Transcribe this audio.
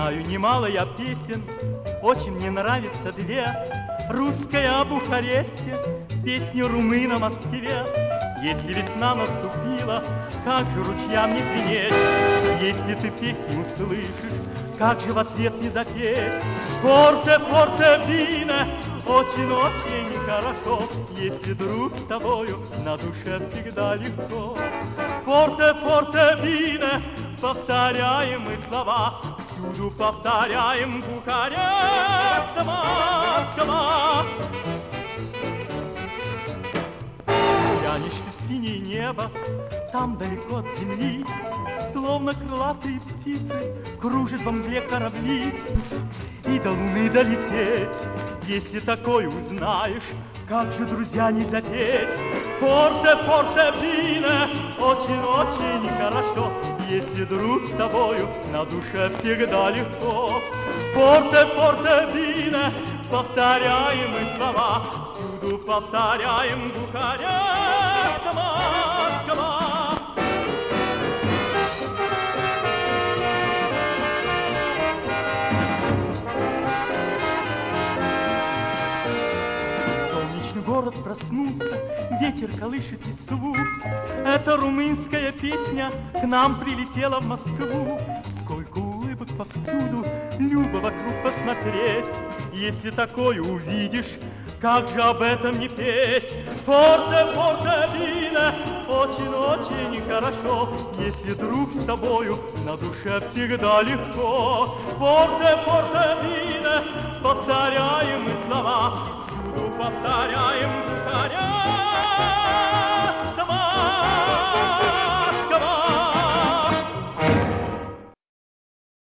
Знаю немало я песен, очень мне нравятся две. Русская о Бухаресте, песню румын о Москве. Если весна наступила, как же ручьям не звенеть? Если ты песню услышишь, как же в ответ не запеть? Форте, форте, бине, очень-очень хорошо, если друг с тобою на душе всегда легко. Форте, форте, бине, повторяем мы слова, всюду повторяем: Бухарест, Москва. Глянешь ты в синее небо, там далеко от земли, словно крылатые птицы, кружат во мгле корабли. И до луны долететь, если такое узнаешь, как же, друзья, не запеть? Форте, форте, бине, очень-очень хорошо, если друг с тобою на душе всегда легко. Форте, форте, бине, повторяем мы слова, всюду повторяем: Бухарест, Москва. Город проснулся, ветер колышет листву. Эта румынская песня к нам прилетела в Москву. Сколько улыбок повсюду, любо вокруг посмотреть. Если такое увидишь, как же об этом не петь? Форте, форте, бине, очень-очень хорошо, если друг с тобою на душе всегда легко. Форте, форте, бине, повторяем мы слова, повторяем: Бухарест.